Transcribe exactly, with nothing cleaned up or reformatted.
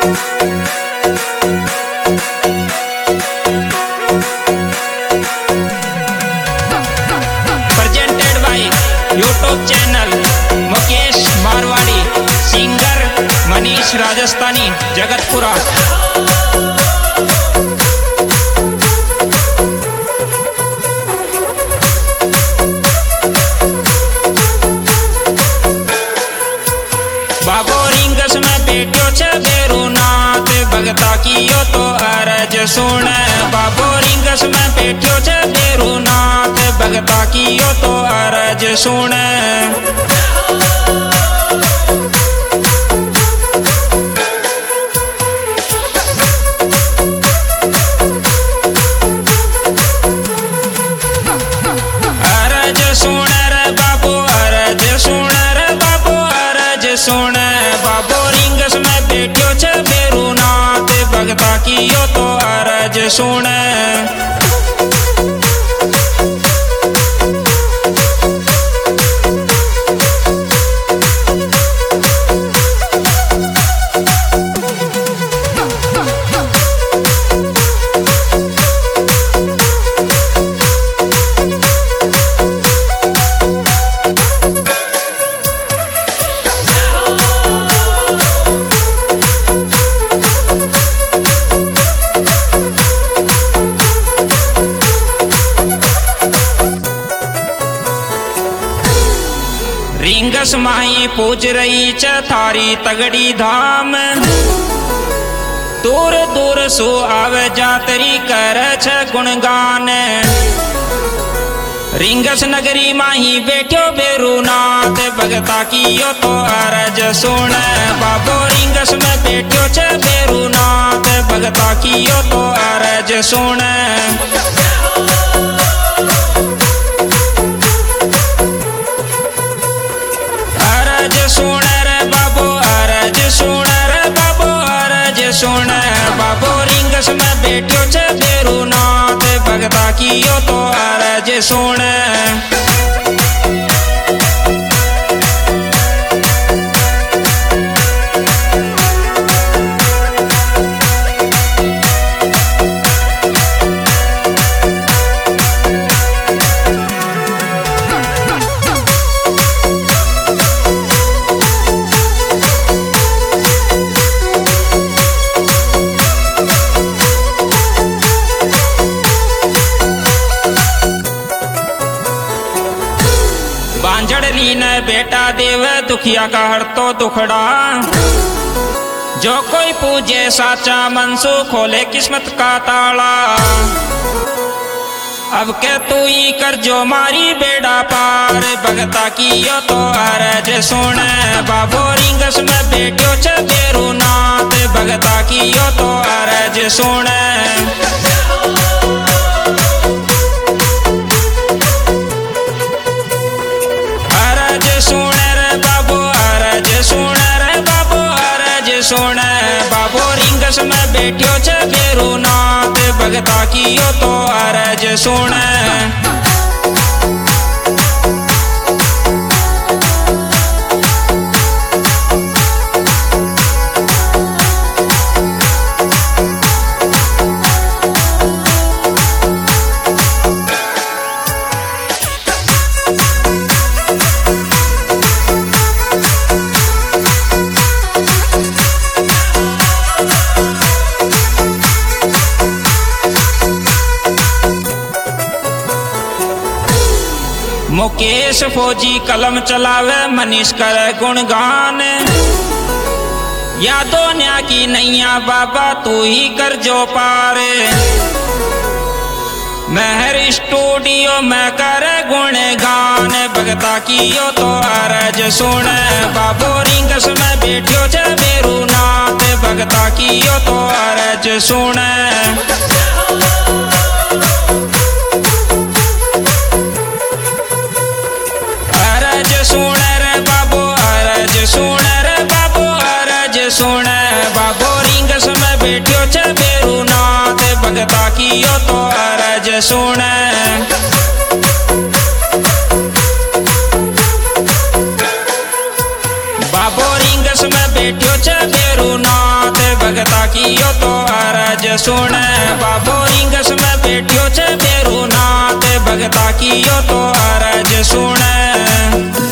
Presented by YouTube channel Mukesh Marwadi, singer Manish Rajasthani Jagatpura. बाबो रिंगस में बैठो छे बेरुनाथ, भगता कियो तो अरज सुन। बाबो रिंगस में बैठो छे बेरुनाथ, भगता कियो तो अरज सुन। अरज सुन रे बाबू, अरज सुन रे बाबू, अरज सुन। बाबो रिंगस में बैठो छे बेरुनाथ, भगता कियो तो अरज सुन। रिंगस माही पूज रही च थारी तगड़ी धाम, दूर दूर सो आवे जातरी कर छ गुणगान। रिंगस नगरी माही बैठो बेरुनाथ, भगता कियो तो अरज सुन। बाबो रिंगस में बैठो छ बेरुनाथ, भगता कियो तो अरज सुन। अरज सुन रे बाबो, अरज सुन रे बाबो, अरज सुन। बाबो रिंगस में बैठो छे बेरुनाथ, भगता कियो तो अरज सुन। बांझड़ी ने बेटा देव दुखिया का हर तो दुखड़ा, जो कोई पूजे साचा मनसू खोले किस्मत का ताला। अब के तू ही कर जो मारी बेड़ा पार, भगता कियो तो अरज सुन। बाबो रिंगस में बैठो छे बेरुनाथ, भगता कियो तो अरज सुन। अरज सुन रे बाबू, अरज सुन रे बाबू, अरज सुन। बाबो रिंगस में बैठो छे बेरुनाथ, भगता कियो तो अरज सुन। मुकेश फौजी कलम चलावे, मनीष करे गुणगान। यादों न्या की नैया बाबा तू ही कर जो पार। महर स्टूडियो में करे गुणगान, भगता कियो तो अरज सुन। बाबो रिंगस में बैठो छे बेरुनाथ, भगता कियो तो अरज सुन। अरज सुन रे बाबू, अरज सुन रे बाबू, अरज सुन। बाबो रिंगस में बैठो छे बेरुनाथ, भगता कियो तो अरज सुन। बाबो रिंगस में बैठो छे बेरुनाथ, भगता सुने बाबो रिंगस में बैठ्यो छे बेरू नाथ भगता की यो तो अरज सुने।